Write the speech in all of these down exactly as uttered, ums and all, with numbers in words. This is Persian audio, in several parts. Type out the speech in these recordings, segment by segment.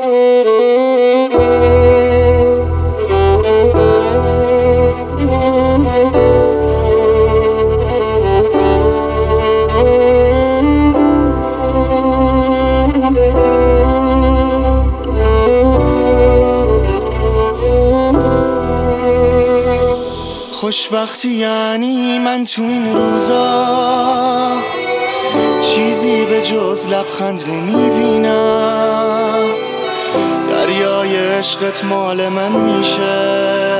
خوشبختی یعنی من تو این روزا چیزی به جز لبخند نمیبینم. دریای عشقت مال من میشه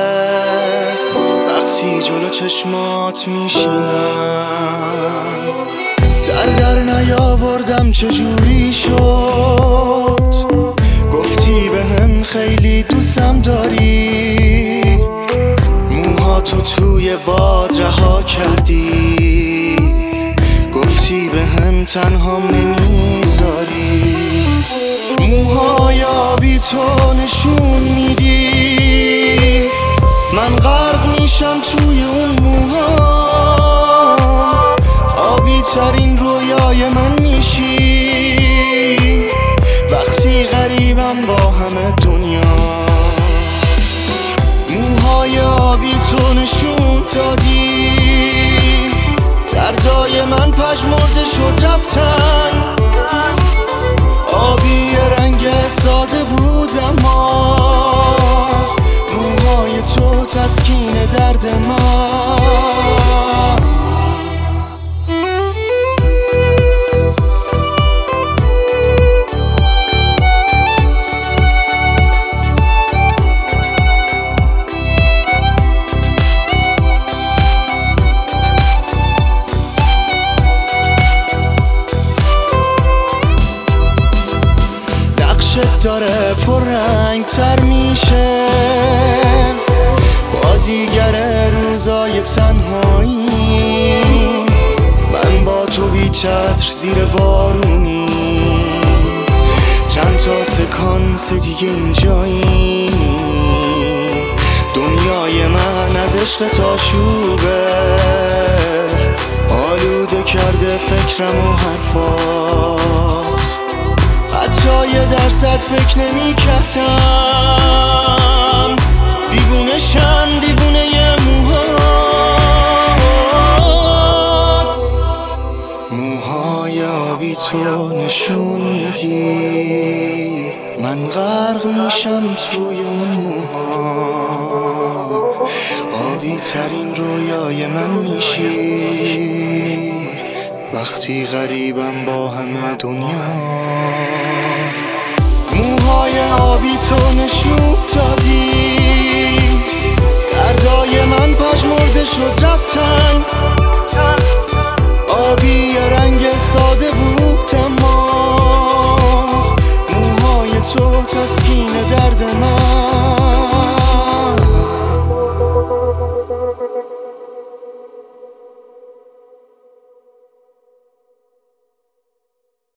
وقتی جلو چشمات میشینم. سر در نیاوردم چجوری شد گفتی بهم خیلی دوستم داری، موهاتو توی باد رها کردی، گفتی بهم تنهام نمیذاری. موهای آبی تو نشون میدی من غرق میشم توی اون موها. آبی ترین رویای من میشی وقتی غریبم با همه دنیا. موهای آبی تو نشون دادی دردای من پژمرده شد رفتن. آبی رنگ ساده بود اما موهای تو تسکین درد من. داره پر رنگ تر میشه بازیگر روزای تنهایی. من با تو بی چتر زیر بارونی چند تا سکانس دیگه اینجایی. دنیای من از عشق تا شوبه آلوده کرده فکرم و حرفات. حتی یه درصد فکر نمی کردم دیوونه شم دیوونه یه موهات. موهای آبی تو نشون میدی من غرق میشم توی اون موها. آبی ترین رویای من میشی وقتی غریبم با همه دنیا. موهای آبی تو نشون دادی دردای من پژمرده شد رفتن. آبی رنگ ساده بود اما موهای تو تسکین درد من.